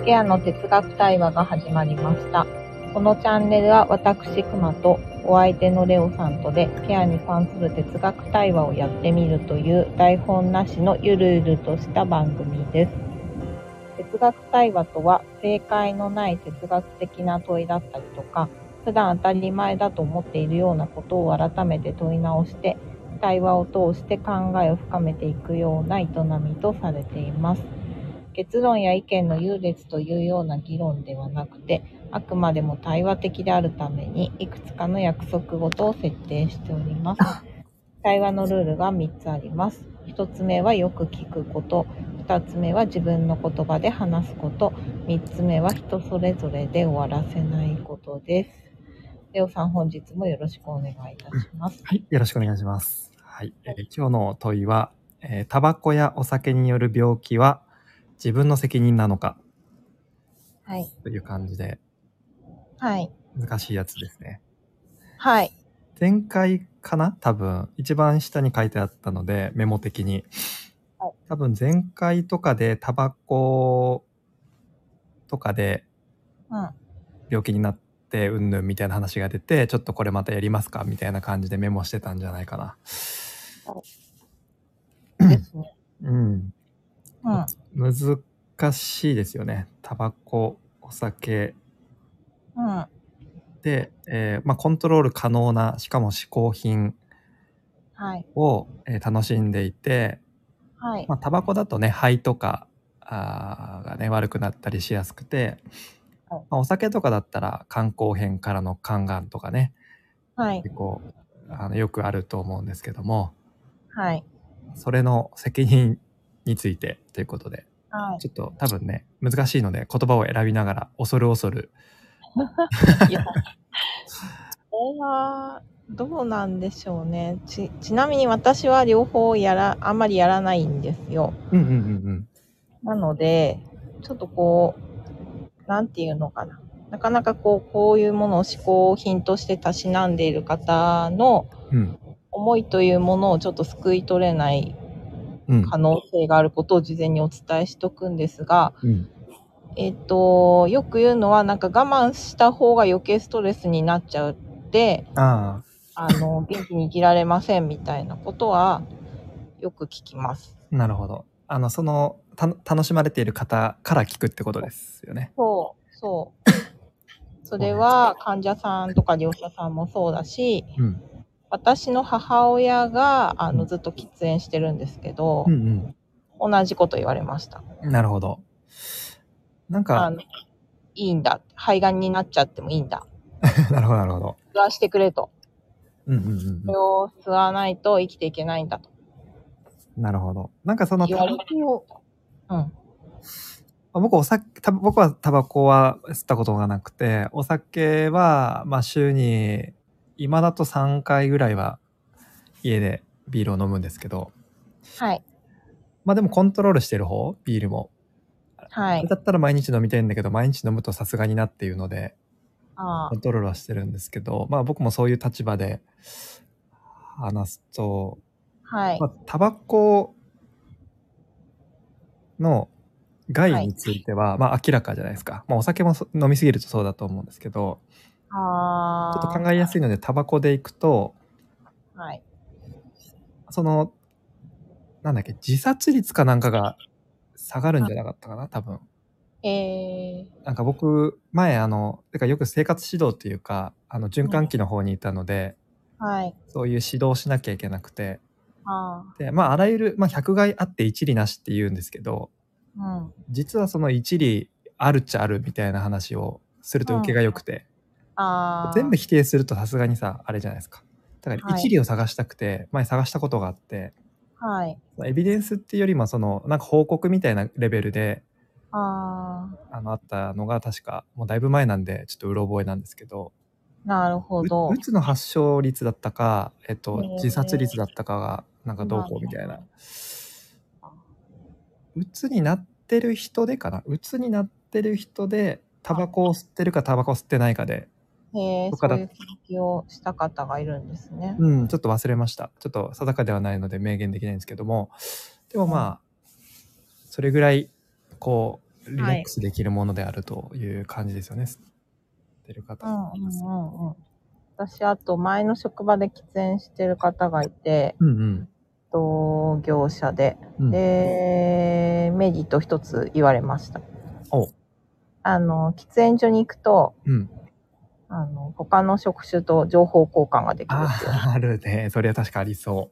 ケアの哲学対話が始まりました。このチャンネルは私くまとお相手のレオさんとでケアに関する哲学対話をやってみるという台本なしのゆるゆるとした番組です。哲学対話とは正解のない哲学的な問いだったりとか、普段当たり前だと思っているようなことを改めて問い直して対話を通して考えを深めていくような営みとされています。結論や意見の優劣というような議論ではなくて、あくまでも対話的であるためにいくつかの約束事を設定しております。対話のルールが3つあります。1つ目はよく聞くこと、2つ目は自分の言葉で話すこと、3つ目は人それぞれで終わらせないことです。レオさん、本日もよろしくお願いいたします。 はい、よろしくお願いします。はい、今日の問いは、タバコやお酒による病気は自分の責任なのか、 はい、 という感じで、 はい、 難しいやつですね。 はい、 前回かな、多分一番下に書いてあったのでメモ的に、多分前回とかでタバコとかで病気になってうんぬんみたいな話が出て、ちょっとこれまたやりますかみたいな感じでメモしてたんじゃないかな。 ですね。 うん。難しいですよね。タバコ、お酒で、コントロール可能な、しかも嗜好品を、楽しんでいて、タバコだとね、肺とかがね、悪くなったりしやすくて、お酒とかだったら肝硬変からの肝がんとかね、結構よくあると思うんですけども、それの責任についてということで、ちょっと多分ね、難しいので言葉を選びながら恐る恐るいや、これはどうなんでしょうね。ちなみに私は両方あんまりやらないんですよ。なので、ちょっとこう、なんていうのかな。なかなかこういうものを嗜好品としてたしなんでいる方の思いというものをちょっと救い取れない可能性があることを事前にお伝えしとくんですが、よく言うのは、なんか我慢した方が余計ストレスになっちゃうって、元気に生きられませんみたいなことはよく聞きます。 なるほど。楽しまれている方から聞くってことですよね。 そう。それは患者さんとか利用者さんもそうだし、私の母親がずっと喫煙してるんですけど、同じこと言われました。 なるほど。なんかいいんだ。肺がんになっちゃってもいいんだ。 なるほど、なるほど。 吸わしてくれと。それを吸わないと生きていけないんだと。 なるほど。なんかそのタバコを、 僕はタバコは吸ったことがなくて、お酒は週に今だと3回ぐらいは家でビールを飲むんですけど、でもコントロールしてる方、ビールも。だったら毎日飲みたいんだけど、毎日飲むとさすがになっていうので、コントロールはしてるんですけど、僕もそういう立場で話すと、タバコの害については、明らかじゃないですか。お酒も飲みすぎるとそうだと思うんですけど、ちょっと考えやすいので、タバコでいくと、自殺率かなんかが下がるんじゃなかったかな、多分。なんか僕、前よく生活指導っていうか、循環器の方にいたので、そういう指導しなきゃいけなくて、で、あらゆる、百害あって一理なしって言うんですけど、実はその一理あるっちゃあるみたいな話をすると受けが良くて、全部否定するとさすがにさ、あれじゃないですか。だから一理を探したくて、前探したことがあって、エビデンスっていうよりもなんか報告みたいなレベルで、あったのが確か、もうだいぶ前なんで、ちょっとうろ覚えなんですけど、 なるほど。 うつの発症率だったか、自殺率だったかが、なんかどうこうみたいな。うつになってる人でかな。うつになってる人で、タバコを吸ってるかタバコ吸ってないかで。 そういう研究をした方がいるんですね。 ちょっと忘れました。ちょっと定かではないので明言できないんですけども、でもそれぐらい、 リラックスできるものであるという感じですよね。吸ってる方。 私、あと前の職場で喫煙してる方がいて、同業者で、で、メリット一つ言われました。喫煙所に行くと、他の職種と情報交換ができるっていう。 あるね。それは確かありそう。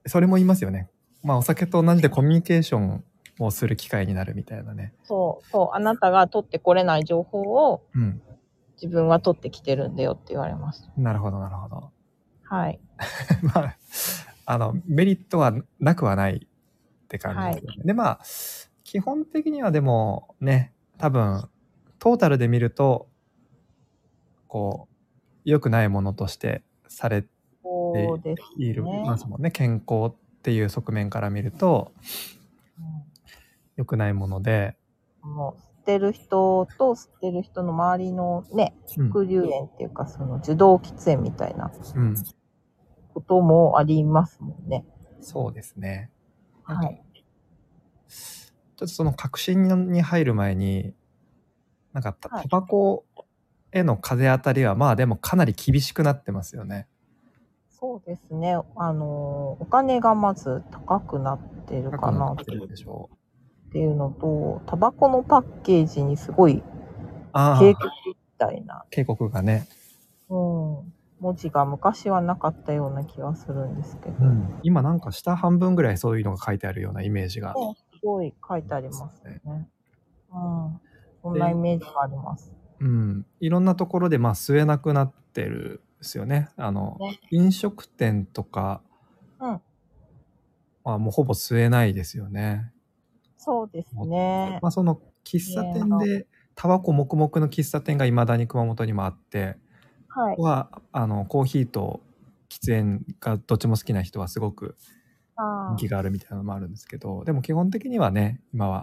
それも言いますよね。まあ、お酒と同じでコミュニケーションをする機会になるみたいなね。 そう。あなたが取ってこれない情報を、自分は取ってきてるんだよって言われました。 なるほど。 はい。 まあ、メリットはなくはないって感じですよね。で、まあ、基本的にはでもね、多分、トータルで見ると、こう、良くないものとしてされていますもんね。健康っていう側面から見ると、良くないもので。 もう、吸ってる人と吸ってる人の周りのね、副流煙っていうか、その受動喫煙みたいなこともありますもんね。 そうですね。 はい。 ちょっとその確信に入る前に、なんかタバコへの風当たりはまあでもかなり厳しくなってますよね。 そうですね。お金がまず高くなってるかなっていうのと、タバコのパッケージにすごい警告みたいな。 警告がね。 文字が昔はなかったような気はするんですけど。 今なんか下半分ぐらいそういうのが書いてあるようなイメージが。 すごい書いてありますね。そんなイメージがあります。 いろんなところでまあ吸えなくなってるんですよね。飲食店とか、まあもうほぼ吸えないですよね。 そうですね。 まあその喫茶店でタバコ黙々の喫茶店が未だに熊本にもあって、コーヒーと喫煙がどっちも好きな人はすごく人気があるみたいなのもあるんですけど、でも基本的にはね、今は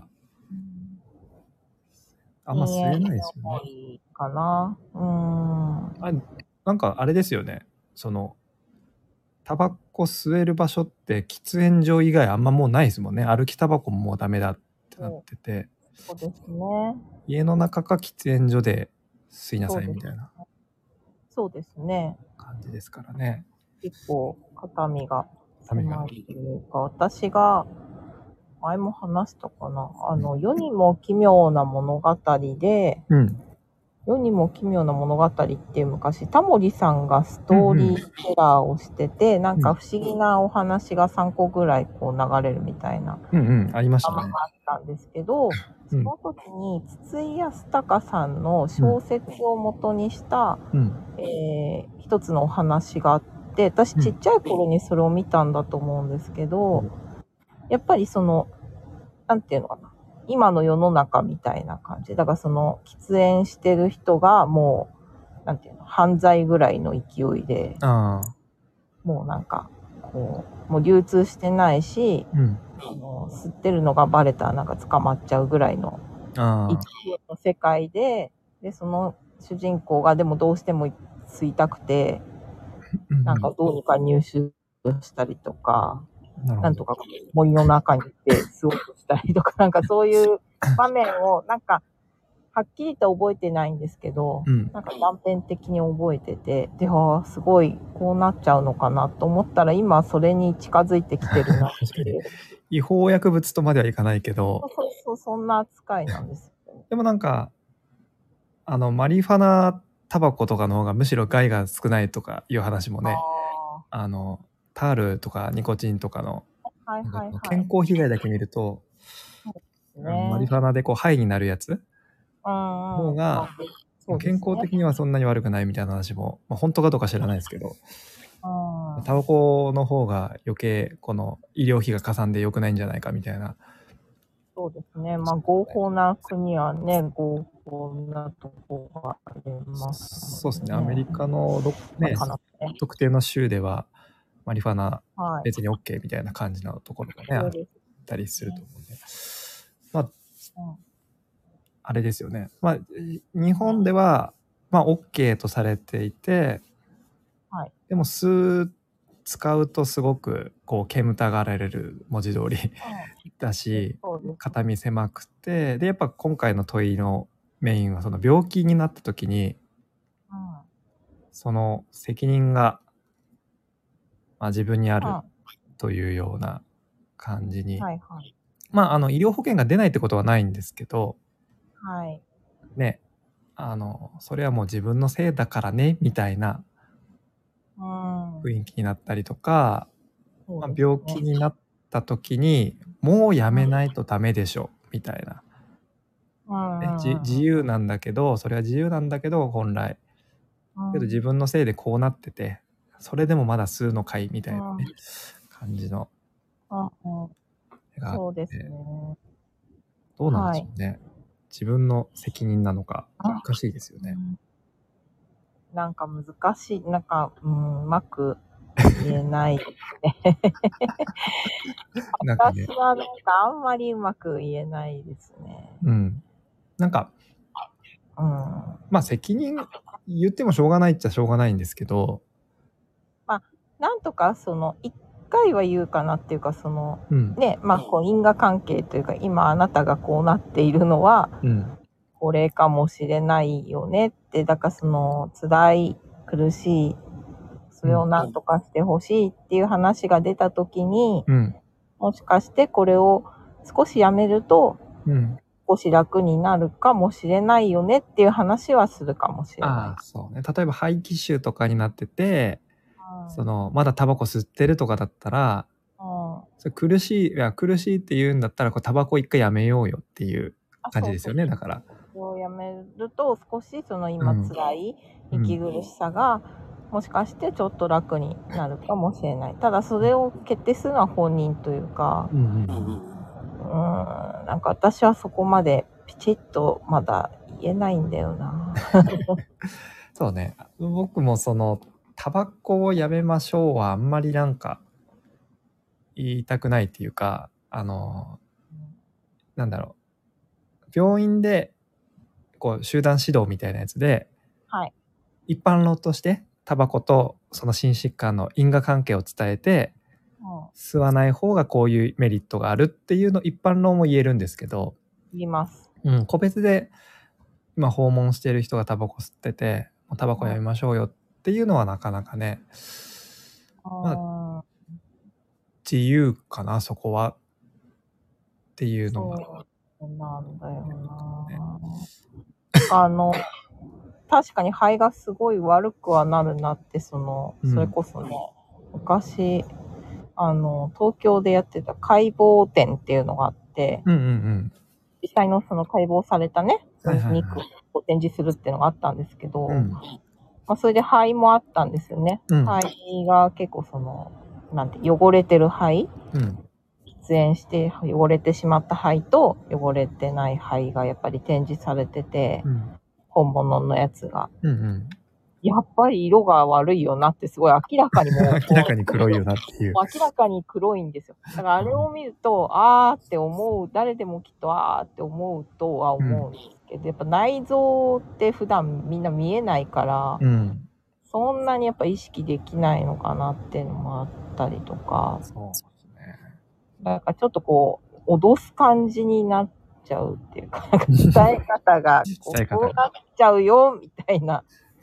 あんま吸えないですよね。 かな。 なんかあれですよね。そのタバコ吸える場所って喫煙所以外あんまもうないですもんね。歩きタバコももうダメだってなってて。 そうですね。 家の中か喫煙所で吸いなさいみたいな。 そうですね。 感じですからね。 結構肩身が狭いというか、私が前も話したかな。世にも奇妙な物語で、世にも奇妙な物語っていう昔、タモリさんがストーリーテラーをしてて、なんか不思議なお話が3個ぐらいこう流れるみたいな。 ありましたね。 があったんですけど、その時に筒井康隆さんの小説を元にした、一つのお話があって、私ちっちゃい頃にそれを見たんだと思うんですけど、やっぱりその、なんていうのかな。今の世の中みたいな感じ。だからその、喫煙してる人がもう、なんていうの、犯罪ぐらいの勢いで、もうなんか、こう、もう流通してないし、吸ってるのがバレたらなんか捕まっちゃうぐらいの勢いの世界で、その主人公がでもどうしても吸いたくて、なんかどうにか入手したりとか、なんとか森の中に行って吸おうとしたりとか、なんかそういう場面をなんかはっきりと覚えてないんですけど、なんか断片的に覚えてて、で、すごいこうなっちゃうのかなと思ったら今それに近づいてきてるなっていう。 違法薬物とまではいかないけど。 そう、そんな扱いなんですよ、ね。 でもなんか、マリファナタバコとかの方がむしろ害が少ないとかいう話もね、タールとかニコチンとかの健康被害だけ見ると、マリファナでこうハイになるやつの方が健康的にはそんなに悪くないみたいな話も、本当かどうか知らないですけど、タバコの方が余計この医療費がかさんで良くないんじゃないかみたいな。 そうですね。合法な国はね、合法なとこがあります、 ね。そうですね。アメリカの、特定の州ではマリファナ別に OK みたいな感じのところがね、あったりすると思うんで。あれですよね。日本では、OK とされていて、でも吸っ使うとすごくこう煙たがられる文字通りだし、肩身狭くて、でやっぱ今回の問いのメインはその病気になった時に、その責任が、自分にあるというような感じに、医療保険が出ないってことはないんですけど、ね、それはもう自分のせいだからねみたいな雰囲気になったりとか、病気になった時にもうやめないとダメでしょみたいな、自由なんだけど、それは自由なんだけど本来けど自分のせいでこうなってて、それでもまだ吸うのかいみたいなね、感じのそうですね。 どうなんでしょうね。自分の責任なのか難しいですよね。 なんか難しい、なんか、うまく言えないですね。私はなんかあんまりうまく言えないですね。 なんか、責任言ってもしょうがないっちゃしょうがないんですけど、 なんとかその一回は言うかなっていうか、その、ね、こう因果関係というか、今あなたがこうなっているのは、これかもしれないよねって、だからその辛い、苦しい、それをなんとかしてほしいっていう話が出たときに、もしかしてこれを少しやめると、少し楽になるかもしれないよねっていう話はするかもしれない。 そうね。例えば肺気腫とかになってて、そのまだタバコ吸ってるとかだったら、それ苦しいって言うんだったら、タバコ一回やめようよっていう感じですよね。だから。 をやめると少しその今辛い息苦しさがもしかしてちょっと楽になるかもしれない。ただそれを決定するのは本人というか、なんか私はそこまでピチッとまだ言えないんだよな。 そうね。僕もそのタバコをやめましょうはあんまりなんか言いたくないっていうか、なんだろう。病院でこう集団指導みたいなやつで、一般論としてタバコとその心疾患の因果関係を伝えて、吸わない方がこういうメリットがあるっていうの一般論も言えるんですけど、 言います。 個別で今訪問している人がタバコ吸ってて、タバコやめましょうよっていうのはなかなかね、自由かなそこはっていうのが。 そうなんだよな。確かに肺がすごい悪くはなるなって、それこそね、昔、東京でやってた解剖展っていうのがあって、実際のその解剖されたね、肉を展示するっていうのがあったんですけど、それで肺もあったんですよね。肺が結構なんて汚れてる肺、喫煙して汚れてしまった肺と汚れてない肺がやっぱり展示されてて、本物のやつが、やっぱり色が悪いよなってすごい明らかにもう明らかに黒いよなっていう。 明らかに黒いんですよ。だからあれを見ると、あーって思う、誰でもきっとあーって思うとは思うんですけど、やっぱ内臓って普段みんな見えないから、そんなにやっぱ意識できないのかなっていうのもあったりとか、なんかちょっとこう脅す感じになっちゃうっていうか、なんか伝え方がこうなっちゃうよみたいな、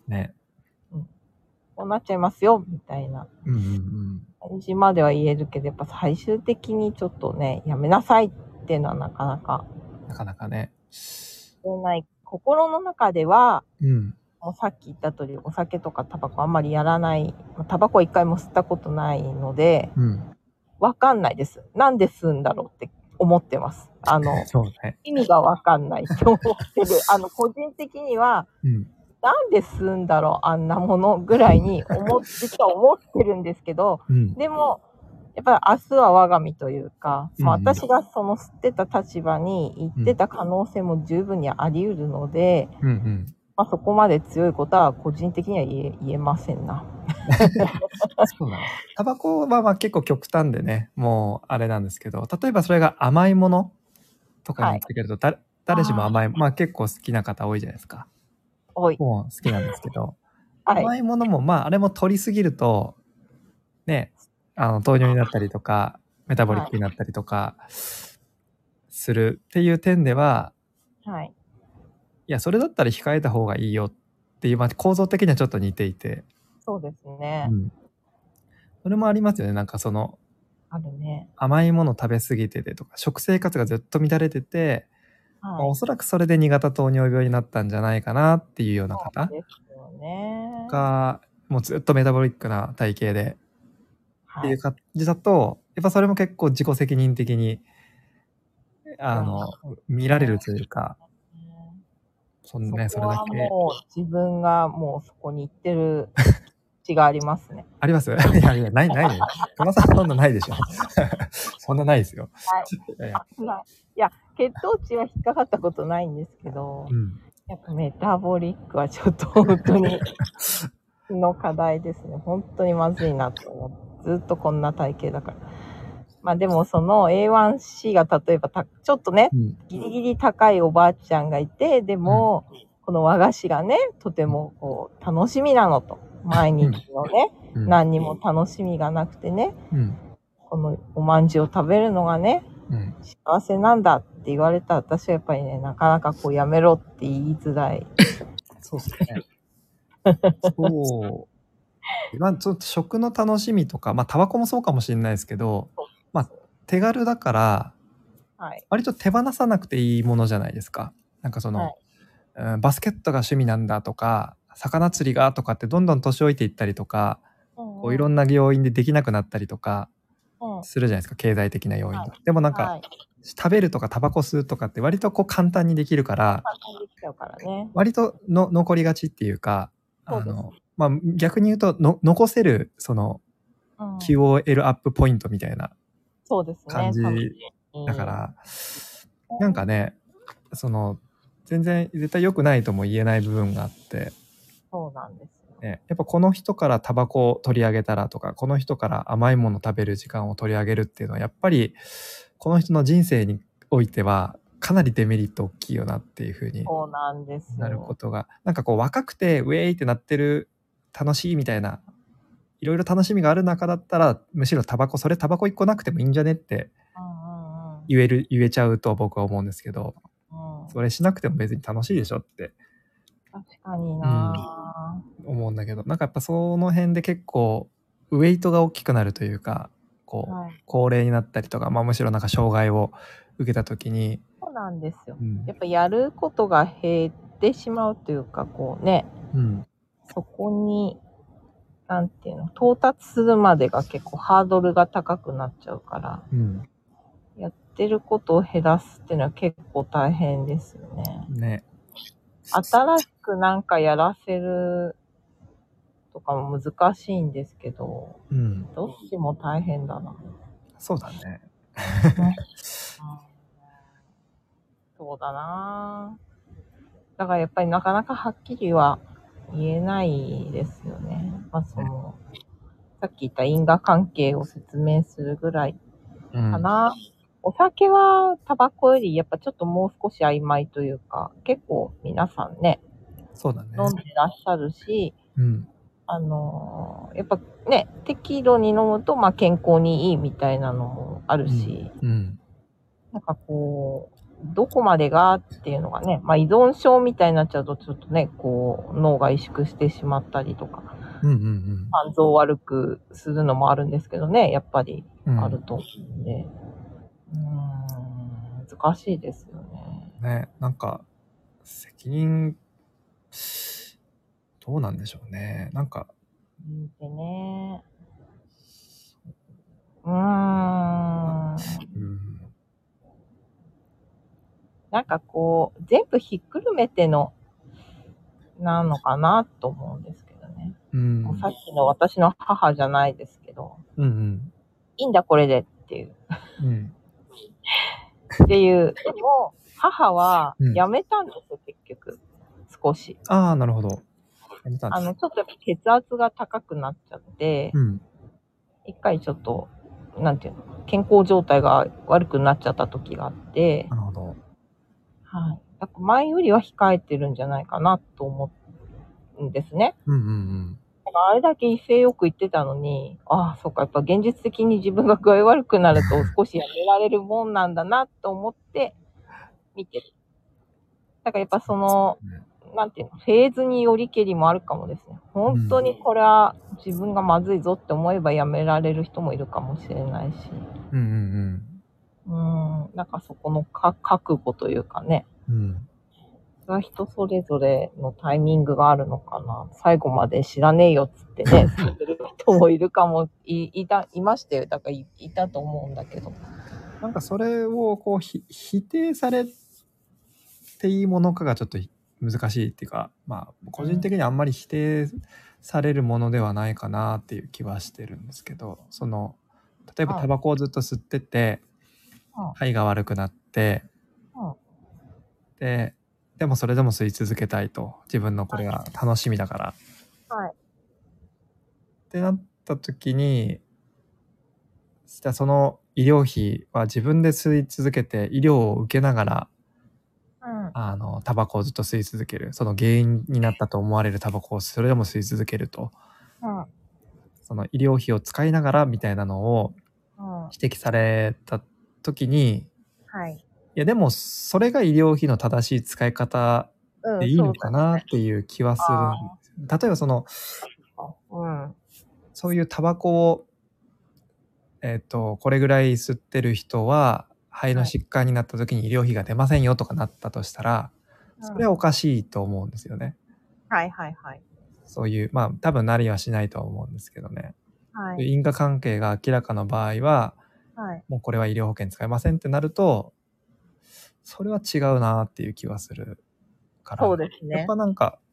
こうなっちゃいますよみたいな感じまでは言えるけど、やっぱ最終的にちょっとね、やめなさいっていうのはなかなかね、言えない。心の中では、もうさっき言った通りお酒とかタバコあんまりやらない、タバコ一回も吸ったことないので、わかんないです。なんで吸うんだろうって思ってます。意味がわかんないって思ってる。個人的には、なんで吸うんだろう、あんなものぐらいに実は思ってるんですけど、でも、やっぱり明日は我が身というか、私がその吸ってた立場に行ってた可能性も十分にあり得るので、そこまで強いことは個人的には言えませんな。 そうなんです。タバコは結構極端でね、もうあれなんですけど、例えばそれが甘いものとかになってくると、誰しも甘い、結構好きな方多いじゃないですか。もう好きなんですけど、甘いものもあれも取りすぎるとね、 糖尿になったりとか、メタボリックになったりとか、するっていう点では、はい。いや、それだったら控えた方がいいよっていう、まあ、構造的にはちょっと似ていて。 そうですね。 それもありますよね。なんかその、 あるね。 甘いもの食べ過ぎててとか、食生活がずっと乱れてて、まあ、おそらくそれで2型糖尿病になったんじゃないかなっていうような方が、もうずっとメタボリックな体型で、っていう感じだと、やっぱそれも結構自己責任的に、見られるというか、それだけ。 もう自分がもうそこに行ってる血がありますね。 あります？いやいや、ないね。トマさんそんなないでしょ。そんなないですよ。 いや、血糖値は引っかかったことないんですけど、やっぱメタボリックはちょっと本当にの課題ですね。本当にまずいなと思って、ずっとこんな体型だから。まあでもその A1C が例えばちょっとね、ギリギリ高いおばあちゃんがいて、でも、この和菓子がね、とてもこう楽しみなのと。毎日のね、何にも楽しみがなくてね、このおまんじゅうを食べるのがね、幸せなんだって言われたら私はやっぱりね、なかなかこうやめろって言いづらい。 そうですね。そう。まあちょっと食の楽しみとか、まあタバコもそうかもしれないですけど、まあ手軽だから、割と手放さなくていいものじゃないですか。なんかその、バスケットが趣味なんだとか、魚釣りがとかってどんどん年老いていったりとか、こういろんな要因でできなくなったりとかするじゃないですか、経済的な要因が。でもなんか、食べるとかタバコ吸うとかって割とこう簡単にできるから、割と残りがちっていうか、まあ逆に言うと残せるその QOL アップポイントみたいな感じだから、なんかね、その全然絶対良くないとも言えない部分があって、 そうなんですよ、 ね。やっぱこの人からタバコを取り上げたらとか、この人から甘いもの食べる時間を取り上げるっていうのはやっぱりこの人の人生においてはかなりデメリット大きいよなっていう風になることが、なんかこう若くてウェイってなってる楽しいみたいないろいろ楽しみがある中だったら、むしろタバコ1個なくてもいいんじゃねって言えちゃうと僕は思うんですけど、それしなくても別に楽しいでしょって確かにな、 思うんだけど、なんかやっぱその辺で結構ウェイトが大きくなるというか、こう、高齢になったりとか、まあむしろなんか障害を受けた時に、 そうなんですよ、やっぱやることが減ってしまうというか、こうね、そこになんていうの、到達するまでが結構ハードルが高くなっちゃうから、やってることを減らすっていうのは結構大変ですよね。 ね。 新しくなんかやらせるとかも難しいんですけど、どっちも大変だな。 そうだね。 そうだな。だからやっぱりなかなかはっきりは言えないですよね。まあその、さっき言った因果関係を説明するぐらいかな。お酒はタバコよりやっぱちょっともう少し曖昧というか、結構皆さんね、 そうだね。 飲んでらっしゃるし、やっぱね、適度に飲むとまあ健康にいいみたいなのもあるし、なんかこう、どこまでがっていうのがね、まあ依存症みたいになっちゃうとちょっとね、こう脳が萎縮してしまったりとか、肝臓を悪くするのもあるんですけどね、やっぱりあると思うんで、難しいですよね。 ね、なんか責任どうなんでしょうね。なんかでね、なんかこう全部ひっくるめてのなのかなと思うんですけどね。さっきの私の母じゃないですけど、いいんだこれでっていう。っていう。でも、母は辞めたんですよ、結局。少し。 ああ、なるほど。 ちょっとやっぱ血圧が高くなっちゃって、一回ちょっと、なんていうの、健康状態が悪くなっちゃった時があって、 なるほど。 はい。やっぱ前よりは控えてるんじゃないかなと思うんですね。 あれだけ威勢よく言ってたのに、ああ、そっか、やっぱ現実的に自分が具合悪くなると少しやめられるもんなんだなと思って見てる。だからやっぱその、なんていうの、フェーズによりけりもあるかもですね。本当にこれは自分がまずいぞって思えばやめられる人もいるかもしれないし。なんかそこの覚悟というかね。それは人それぞれのタイミングがあるのかな。最後まで知らねえよっつってね、そういう人もいるかも、いましたよ。だからいたと思うんだけど。 なんかそれをこう否定されていいものかがちょっと難しいっていうか、まあ個人的にはあんまり否定されるものではないかなっていう気はしてるんですけど、その例えばタバコをずっと吸ってて、肺が悪くなって、でもそれでも吸い続けたいと、自分のこれが楽しみだから、ってなった時に、じゃあその医療費は自分で吸い続けて医療を受けながら、タバコをずっと吸い続ける、その原因になったと思われるタバコをそれでも吸い続けると、その医療費を使いながらみたいなのを指摘された時に、いやでもそれが医療費の正しい使い方でいいのかなっていう気はするんです。例えばその、そういうタバコをこれぐらい吸ってる人は肺の疾患になった時に医療費が出ませんよとかなったとしたら、それはおかしいと思うんですよね。そういう、まあ多分なりはしないとは思うんですけどね。因果関係が明らかな場合は、もうこれは医療保険使えませんってなると、それは違うなっていう気はするから。 そうですね。 やっぱなんか、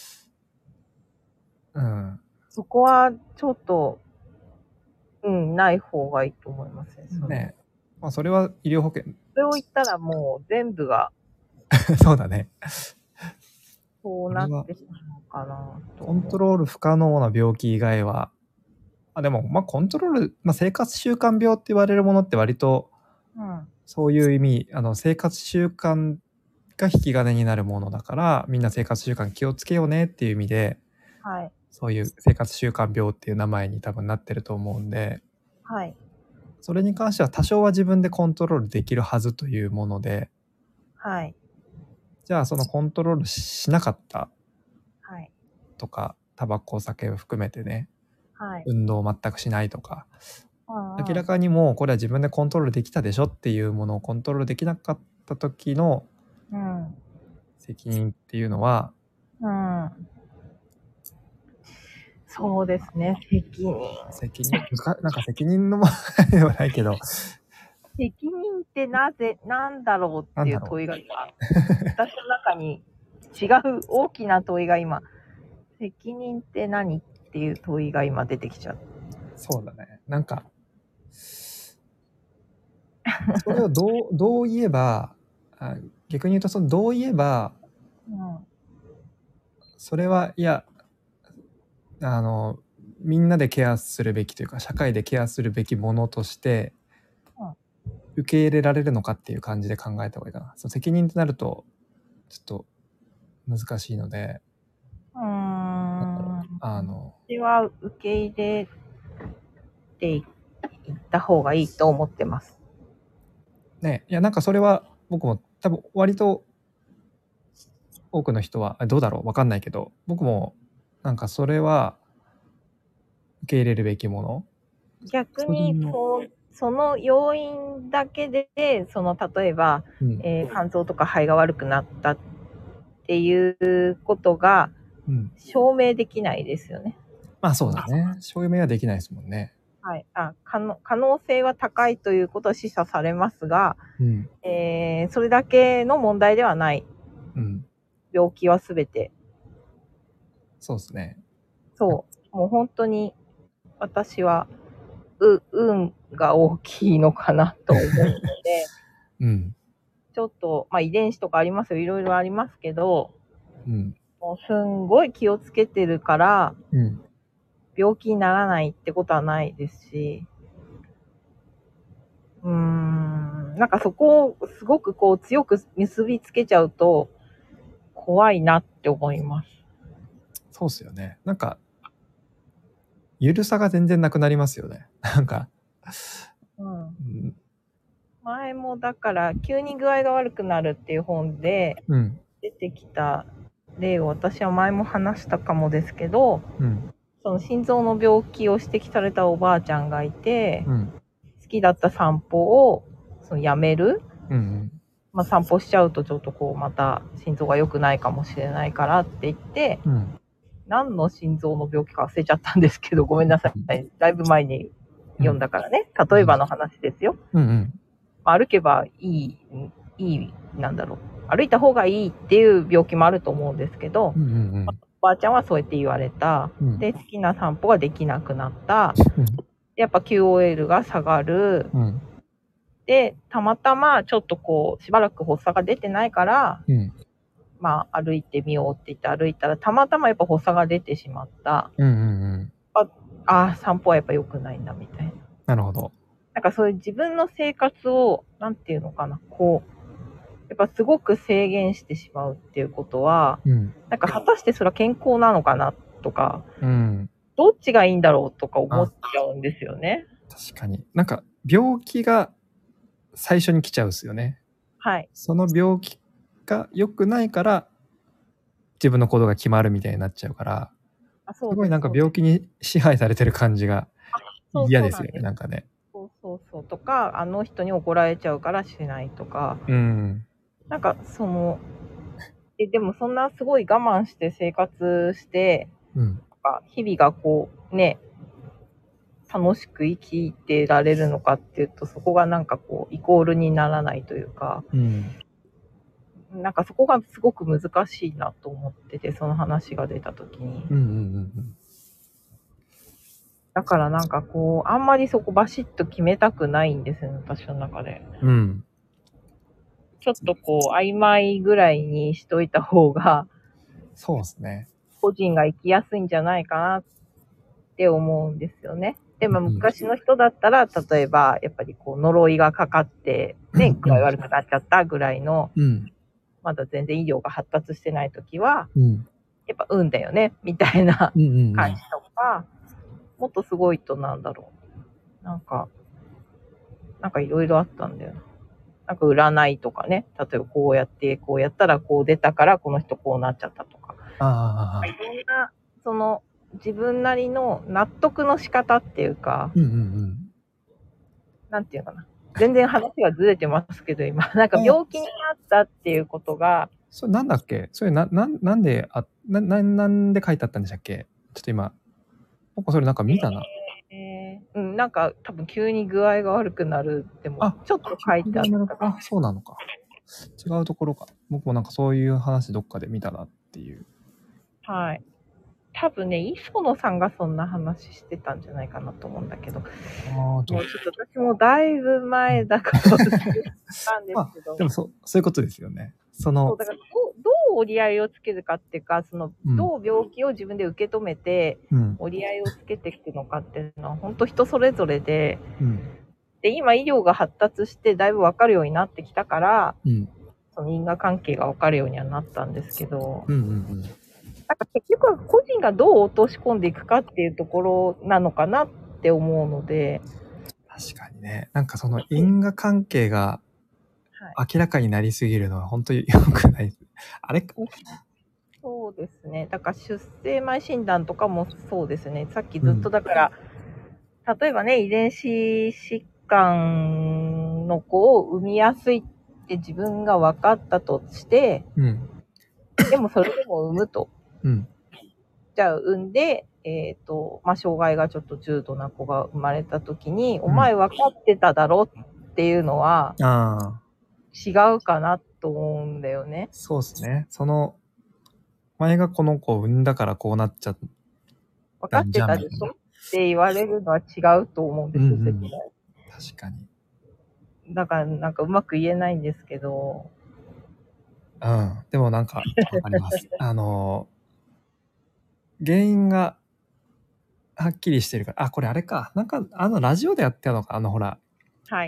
そこはちょっと、ない方がいいと思いますね。まあそれは医療保険。 それを言ったらもう全部がそうだね。 そうなってしまうかなと。 コントロール不可能な病気以外は、でもまあコントロール、生活習慣病って言われるものって割と、そういう意味、生活習慣が引き金になるものだから、みんな生活習慣気をつけようねっていう意味で、そういう生活習慣病っていう名前に多分なってると思うんで、それに関しては多少は自分でコントロールできるはずというもので、じゃあそのコントロールしなかったとか、タバコ、お酒を含めてね、運動を全くしないとか、明らかにもうこれは自分でコントロールできたでしょっていうものをコントロールできなかった時の責任っていうのは、 そうですね、 なんか責任の問題ではないけど、 責任ってなんだろうっていう問いが今、私の中に違う大きな問いが今、責任って何っていう問いが今出てきちゃう。 そうだね。なんか、それをどう言えば、逆に言うとどう言えば、それは、いや、みんなでケアするべきというか、社会でケアするべきものとして、受け入れられるのかっていう感じで考えた方がいいかな。責任ってなると、ちょっと難しいので、 私は受け入れていった方がいいと思ってます。 ね、いやなんかそれは僕も多分割と多くの人はどうだろうわかんないけど、僕もなんかそれは受け入れるべきもの。 逆にその要因だけで、例えば、肝臓とか肺が悪くなったっていうことが証明できないですよね。 まあそうだね。証明はできないですもんね。 可能性は高いということは示唆されますが、それだけの問題ではない。病気はすべて。 そうですね。 もう本当に私は運が大きいのかなと思うので、ちょっと、遺伝子とかありますよ。いろいろありますけど、もうすんごい気をつけてるから、病気にならないってことはないですし、なんかそこをすごく強く結びつけちゃうと怖いなって思います。 そうっすよね。なんかゆるさが全然なくなりますよね。なんか、 前もだから急に具合が悪くなるっていう本で出てきた例を私は前も話したかもですけど、その心臓の病気を指摘されたおばあちゃんがいて、好きだった散歩をそのやめる、散歩しちゃうとちょっとこうまた心臓が良くないかもしれないからって言って、何の心臓の病気か忘れちゃったんですけど、ごめんなさい。だいぶ前に読んだからね。例えばの話ですよ。歩けばいい、なんだろう。歩いた方がいいっていう病気もあると思うんですけど、おばあちゃんはそうやって言われた。で、好きな散歩ができなくなった。やっぱ QOL が下がる。で、たまたまちょっとこう、しばらく発作が出てないから、歩いてみようって言って歩いたら、たまたまやっぱ発作が出てしまった。散歩はやっぱ良くないんだみたいな。 なるほど。 なんかそういう自分の生活を、なんていうのかな、こう、やっぱすごく制限してしまうっていうことは、なんか果たしてそれは健康なのかなとか、どっちがいいんだろうとか思っちゃうんですよね。 確かに。なんか病気が最初に来ちゃうっすよね。 はい。 その病気が良くないから自分の行動が決まるみたいになっちゃうから、すごいなんか病気に支配されてる感じが嫌ですよね、なんかね。 そうとか、あの人に怒られちゃうからしないとか。なんかその、でもそんなすごい我慢して生活して、日々がこうね、楽しく生きてられるのかっていうと、そこがなんかこうイコールにならないというか、なんかそこがすごく難しいなと思ってて、その話が出たときに。だからなんかこう、あんまりそこバシッと決めたくないんですよね、私の中で。ちょっとこう、曖昧ぐらいにしといた方が、 そうですね。 個人が生きやすいんじゃないかなって思うんですよね。でも昔の人だったら、例えば、やっぱりこう、呪いがかかって、ね、具合悪くなっちゃったぐらいの、まだ全然医療が発達してない時は、やっぱ運だよね、みたいな感じとか、もっとすごいとなんだろう。なんかいろいろあったんだよな。なんか占いとかね、例えばこうやってこうやったらこう出たからこの人こうなっちゃったとか。いろんな、その自分なりの納得の仕方っていうか、なんていうかな。全然話がずれてますけど、今、なんか病気になったっていうことが。 それなんだっけ？それなんで書いてあったんでしたっけ？ちょっと今、僕それなんか見たな。 なんか多分急に具合が悪くなるっても、ちょっと書いてあった。 そうなのか。違うところか。僕もなんかそういう話どっかで見たなっていう。 はい。多分ね、磯野さんがそんな話してたんじゃないかなと思うんだけど。もうちょっと私もだいぶ前だから忘れたんですけど。 でもそういうことですよね。 そうだからどう折り合いをつけるかっていうか、どう病気を自分で受け止めて、折り合いをつけていくのかっていうのは、本当人それぞれで、で、今医療が発達してだいぶ分かるようになってきたから、その因果関係が分かるようにはなったんですけど、なんか結局は個人がどう落とし込んでいくかっていうところなのかなって思うので。 確かにね。なんかその因果関係が明らかになりすぎるのは本当に良くない。あれか。 そうですね。だから出生前診断とかもそうですね。さっきずっとだから、例えばね、遺伝子疾患の子を産みやすいって自分が分かったとして、でもそれでも産むと。じゃあ産んで、障害がちょっと重度な子が生まれた時に、お前分かってただろっていうのは、違うかなと思うんだよね。 そうですね。前がこの子を産んだからこうなっちゃった。 分かってたでしょって言われるのは違うと思うんですよ、絶対。 確かに。 だからなんかうまく言えないんですけど。 でもなんか、わかります。原因がはっきりしてるから、これあれか。なんか、ラジオでやってたのか、ほら。 はい。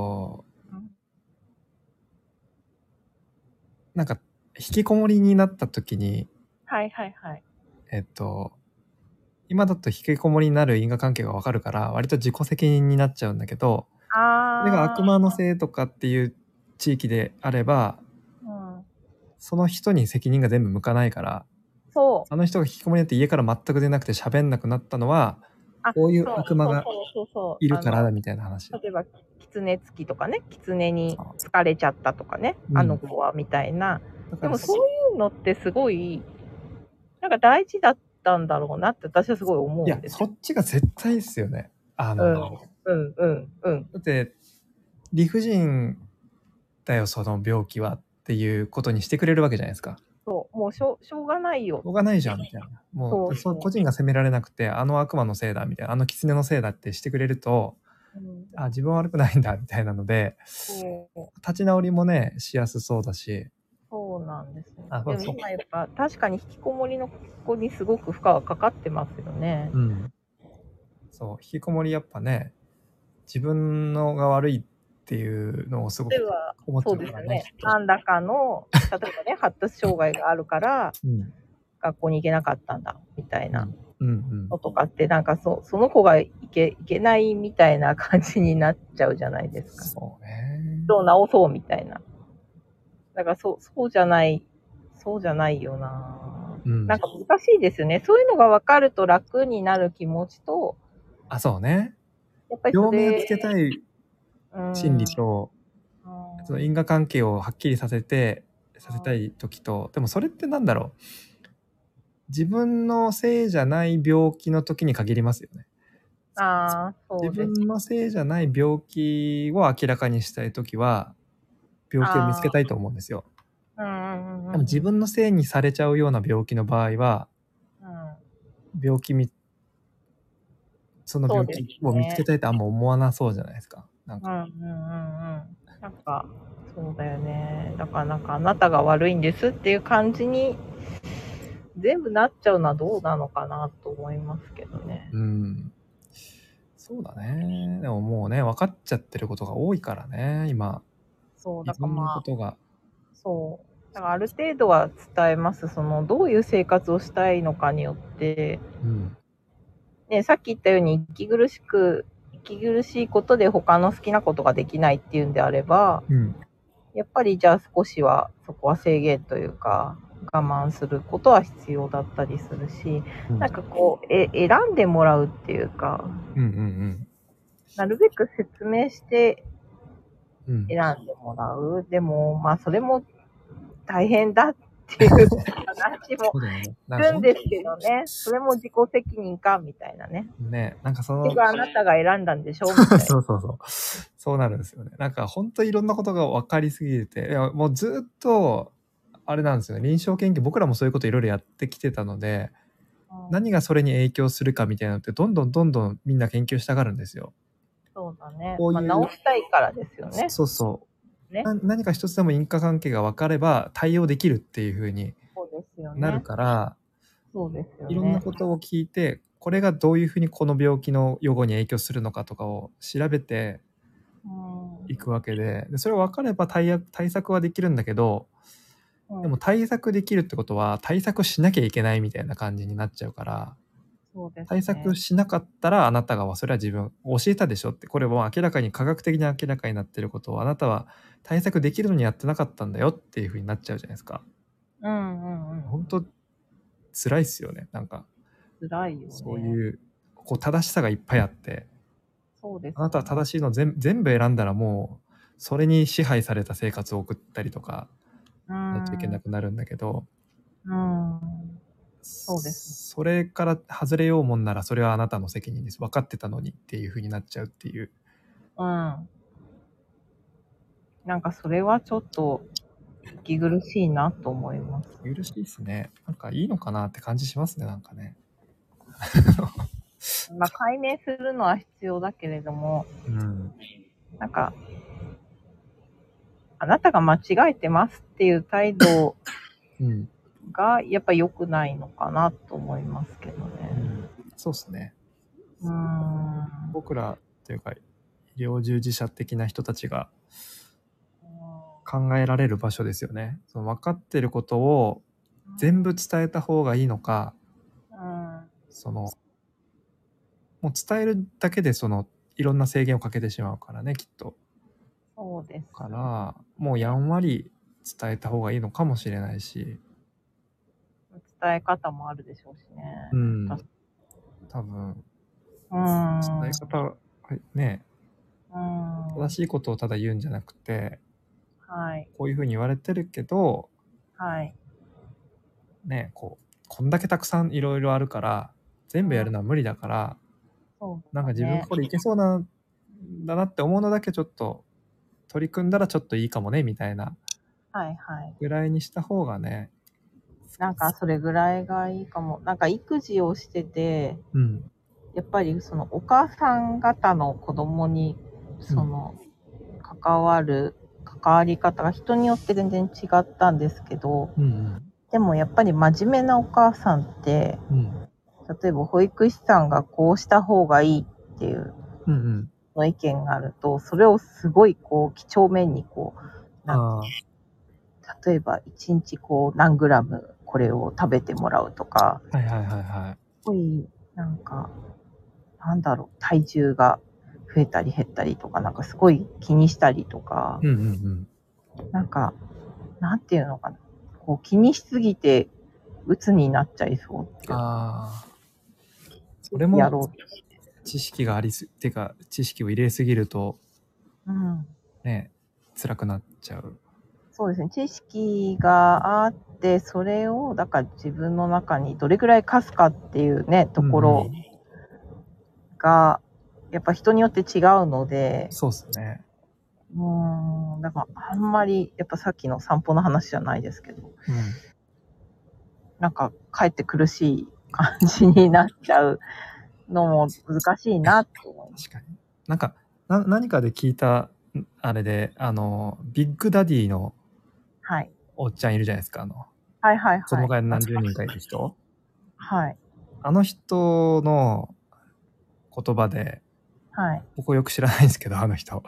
なんか、引きこもりになった時に、 はいはいはい。 今だと引きこもりになる因果関係がわかるから割と自己責任になっちゃうんだけど、それが悪魔のせいとかっていう地域であれば、その人に責任が全部向かないから、あの人が引きこもりになって家から全く出なくて喋んなくなったのは、こういう悪魔がいるからだみたいな話。 例えば狐つきとかね、狐に疲れちゃったとかね、あの子はみたいな。でもそういうのってすごいなんか大事だったんだろうなって私はすごい思うんですよ。いや、そっちが絶対ですよね。だって理不尽だよその病気はっていうことにしてくれるわけじゃないですか。 そう、もうしょうがないよ。 しょうがないじゃんみたいな。もう個人が責められなくて、あの悪魔のせいだみたいな、あの狐のせいだってしてくれると、自分は悪くないんだみたいなので、立ち直りもねしやすそうだし。 そうなんですよ。でも今やっぱ確かに引きこもりの子にすごく負荷がかかってますよね。 そう、引きこもりやっぱね、自分のが悪いっていうのをすごく思っちゃうからね。そうですね。 何らかの、例えばね、発達障害があるから、学校に行けなかったんだ、みたいなのとかって、なんかその子が行けないみたいな感じになっちゃうじゃないですか。 そうね。 直そうみたいな。だからそうじゃないよな、なんか難しいですよね。そういうのが分かると楽になる気持ちと、 そうね。 やっぱり病名つけたい心理と、その因果関係をはっきりさせたい時と、でもそれってなんだろう。自分のせいじゃない病気の時に限りますよね。そうです。自分のせいじゃない病気を明らかにしたい時は、病気を見つけたいと思うんですよ。でも自分のせいにされちゃうような病気の場合は、その病気を見つけたいとあんま思わなそうじゃないですか。なんかそうだよね。だからなんかあなたが悪いんですっていう感じに全部なっちゃうのはどうなのかなと思いますけどね。 そうだね。でももうね、分かっちゃってることが多いからね、今。 そう、だからだからある程度は伝えます。どういう生活をしたいのかによって、ね、さっき言ったように息苦しいことで他の好きなことができないっていうんであれば、やっぱりじゃあ少しはそこは制限というか我慢することは必要だったりするし、なんかこう選んでもらうっていうか、なるべく説明して選んでもらう。でもまあそれも大変だっていう話もするんですけどね。それも自己責任かみたいなね。 なんか結局あなたが選んだんでしょみたいな。 そうなるんですよね。なんか本当いろんなことが分かりすぎて、いやもうずっとあれなんですよね。臨床研究、僕らもそういうこといろいろやってきてたので、何がそれに影響するかみたいなのってどんどんみんな研究したがるんですよ。 そうだね。まあ、治したいからですよね。 何か一つでも因果関係が分かれば対応できるっていう風になるから、いろんなことを聞いて、これがどういう風にこの病気の予後に影響するのかとかを調べていくわけで、それを分かれば対策はできるんだけど、でも対策できるってことは対策しなきゃいけないみたいな感じになっちゃうから、対策しなかったらあなたがそれは自分教えたでしょって、これも明らかに科学的に明らかになってることをあなたは対策できるのにやってなかったんだよっていう風になっちゃうじゃないですか。本当辛いっすよね。なんか辛いよね。 そういう正しさがいっぱいあって、あなたは正しいの全部選んだらもうそれに支配された生活を送ったりとかないといけなくなるんだけど、 そうです。 それから外れようもんならそれはあなたの責任です。分かってたのにっていう風になっちゃうっていう。 なんかそれはちょっと息苦しいなと思います。 息苦しいですね。なんかいいのかなって感じしますね、なんかね。 まあ解明するのは必要だけれども、なんかあなたが間違えてますっていう態度がやっぱ良くないのかなと思いますけどね。 そうですね。僕らというか医療従事者的な人たちが考えられる場所ですよね。その分かってることを全部伝えた方がいいのか、そのもう伝えるだけでいろんな制限をかけてしまうからね、きっと。 そうです、ね。 から、もうやんわり伝えた方がいいのかもしれないし。 伝え方もあるでしょうしね。 うん。多分。伝え方、ね。正しいことをただ言うんじゃなくて、 はい。 こういうふうに言われてるけど、 はい。 ね、こんだけたくさんいろいろあるから、全部やるのは無理だから、なんか自分これいけそうなんだなって思うのだけちょっと取り組んだらちょっといいかもねみたいなぐらいにした方がね、 なんかそれぐらいがいいかも。なんか育児をしてて、 うん、 やっぱりそのお母さん方の子供に関わり方が人によって全然違ったんですけど、 うんうん、 でもやっぱり真面目なお母さんって、 うん、 例えば保育士さんがこうした方がいいっていうの意見があると、それをすごい几帳面に例えば1日何グラムこれを食べてもらうとか、 はいはいはいはい。 すごい体重が増えたり減ったりとか、なんかすごい気にしたりとか、なんか、なんていうのかな、気にしすぎて鬱になっちゃいそうっていう。 ああ。それも知識がありっていうか、知識を入れすぎると、ね、辛くなっちゃう。 そうですね。知識があって、それを、だから自分の中にどれくらい課すかっていうね、ところが、やっぱ人によって違うので、 そうですね。 だからあんまり、やっぱさっきの散歩の話じゃないですけど、なんか、かえって苦しい感じになっちゃうのも難しいなって思います。 確かに。なんか、何かで聞いた、あれで、ビッグダディのおっちゃんいるじゃないですか。子供が何十人かいる人。 はい。 あの人の言葉で、僕よく知らないんですけど、あの人。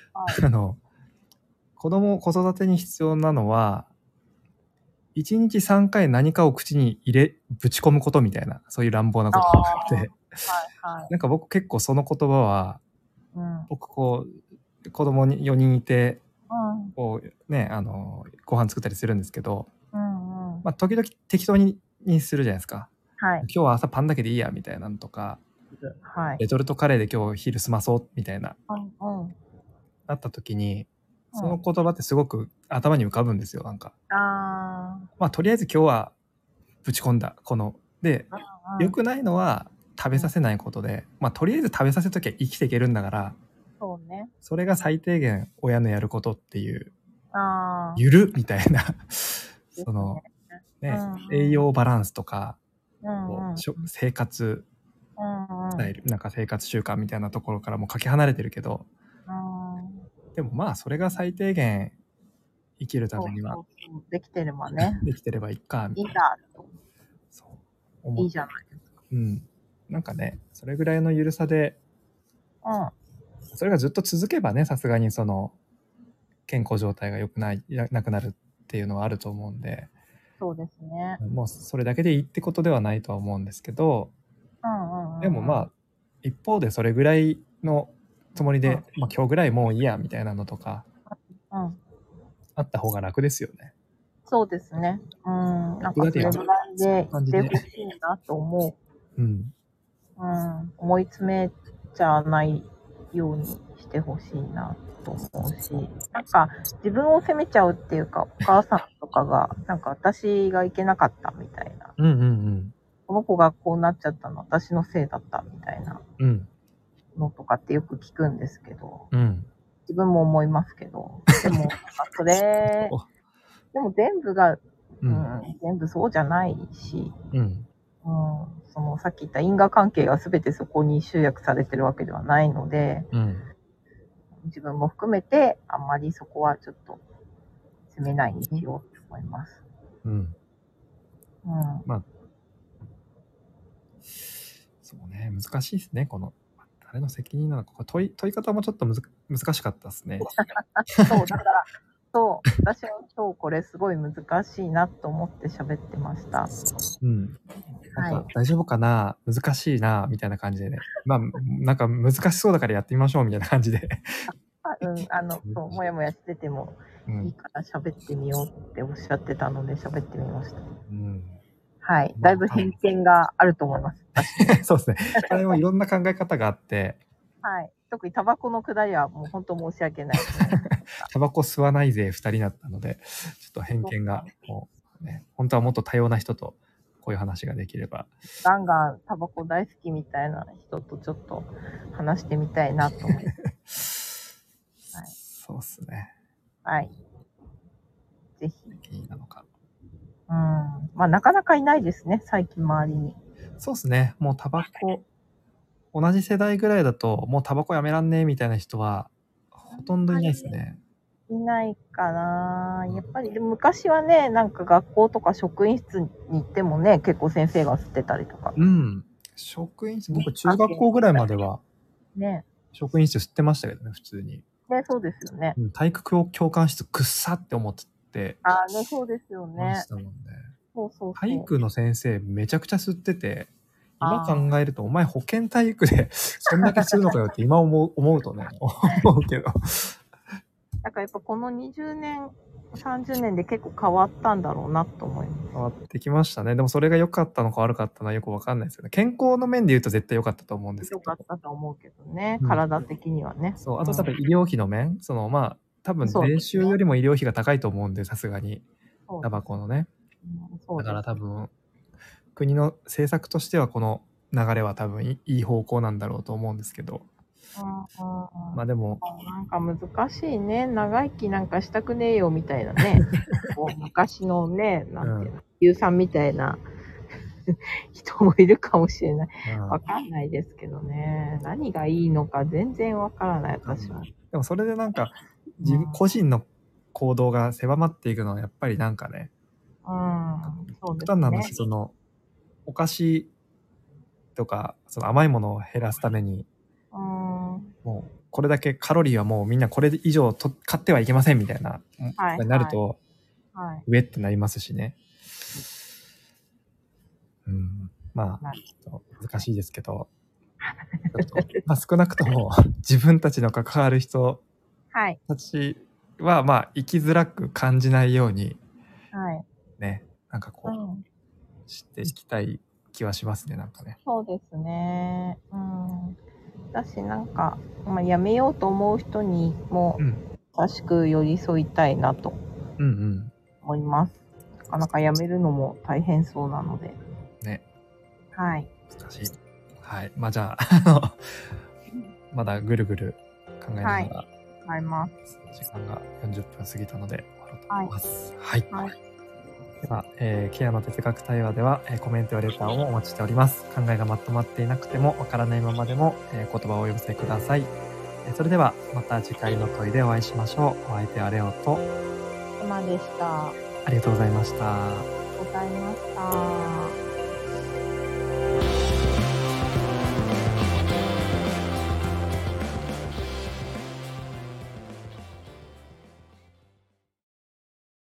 子育てに必要なのは、1日3回何かを口にぶち込むことみたいな、そういう乱暴なことがあって、なんか僕結構その言葉は、僕子供に4人いて、ね、ご飯作ったりするんですけど、まあ時々適当にするじゃないですか。今日は朝パンだけでいいやみたいなのとか、レトルトカレーで今日昼済まそうみたいな、なった時に、その言葉ってすごく頭に浮かぶんですよ、なんか。まあとりあえず今日はぶち込んだで、良くないのは食べさせないことで、まあとりあえず食べさせときゃ生きていけるんだから、それが最低限親のやることっていう、ゆるみたいな栄養バランスとか、生活スタイル、なんか生活習慣みたいなところからもかけ離れてるけど、でもまあそれが最低限生きるためにはできてればね。 できてればいいかみたいな。 いいじゃないですか。 なんかね、それぐらいのゆるさで、それがずっと続けばね、さすがに健康状態がなくなるっていうのはあると思うんで、 そうですね。 もうそれだけでいいってことではないとは思うんですけど、でもまあ一方でそれぐらいのつもりで、まあ今日ぐらいもういいやみたいなのとか、あった方が楽ですよね。 そうですね。なんかそれぐらいでしてほしいなと思う。思い詰めちゃわないようにしてほしいなと思うし、なんか自分を責めちゃうっていうか、お母さんとかが、なんか私がいけなかったみたいな。この子がこうなっちゃったの私のせいだったみたいなのとかってよく聞くんですけど、自分も思いますけど、でも、でも全部が、全部そうじゃないし、さっき言った因果関係が全てそこに集約されてるわけではないので、自分も含めてあんまりそこはちょっと責めないにしようと思います。 まあ、そうね、難しいですね、誰の責任なのか。問い方もちょっと難しかったですね。 そう、だから、 そう、私は今日これすごい難しいなと思って喋ってました。 うん。なんか大丈夫かな、難しいなみたいな感じでね。まあなんか難しそうだからやってみましょうみたいな感じで。 そうもやもやしててもいいから喋ってみようっておっしゃってたので喋ってみました。はい、だいぶ偏見があると思います。 そうですね。これもいろんな考え方があって。 はい。特にタバコのくだりはもう本当申し訳ない。 タバコ吸わない勢2人だったので、ちょっと偏見がもうね、本当はもっと多様な人とこういう話ができれば。 ガンガンタバコ大好きみたいな人とちょっと話してみたいなと思って。はい。 そうっすね。 はい。ぜひ。 いいなのか。 まあなかなかいないですね、最近周りに。 そうっすね。もうタバコ、同じ世代ぐらいだと、もうタバコやめらんねえみたいな人は、ほとんどいないですね。 いないかな。やっぱり、でも昔はね、なんか学校とか職員室に行ってもね、結構先生が吸ってたりとか。 職員室、僕中学校ぐらいまでは、 ね。 職員室吸ってましたけどね、普通に。 ね、そうですよね。 体育教官室くっさって思ってて。 ね、そうですよね。 ましたもんね。 そう。 体育の先生めちゃくちゃ吸ってて、今考えると、お前保健体育でそんだけ吸うのかよって今思うとね、思うけど。 なんかやっぱこの20年、30年で結構変わったんだろうなと思います。 変わってきましたね。でもそれが良かったのか悪かったのはよくわかんないですよね。健康の面で言うと絶対良かったと思うんですけど。 良かったと思うけどね、体的にはね。 そう、あと多分医療費の面、まあ、多分税収よりも医療費が高いと思うんで、さすがに。タバコのね。だから多分、国の政策としてはこの流れは多分いい方向なんだろうと思うんですけど。まあでも。 なんか難しいね。長生きなんかしたくねえよみたいなね。昔のね、なんていうの、ゆうさんみたいな人もいるかもしれない。わかんないですけどね。何がいいのか全然わからない、私は。 でもそれでなんか、自分個人の行動が狭まっていくのはやっぱりなんかね。 そうですね。 極端な話、お菓子とか、甘いものを減らすために、もうこれだけカロリーはもうみんなこれ以上買ってはいけませんみたいな、なると、上ってなりますしね。まあ、ちょっと難しいですけど、まあ、少なくとも自分たちの関わる人たちは、まあ、生きづらく感じないように、ね、なんかこう、していきたい気はしますね、なんかね。 そうですね。だし、なんか、まあ、やめようと思う人にも、優しく寄り添いたいなと思います。なかなかやめるのも大変そうなので。 ね。 はい。 難しい。はい。まあじゃあ、まだぐるぐる考えながら、 考えます。 時間が40分過ぎたので終わろうと思います。はい。では、ケアの哲学対話では、コメントやレターをお待ちしております。考えがまとまっていなくてもわからないままでも、言葉をお寄せください。それではまた次回の問いでお会いしましょう。お相手はレオとエマでした。 ありがとうございました。 ありがとうございました。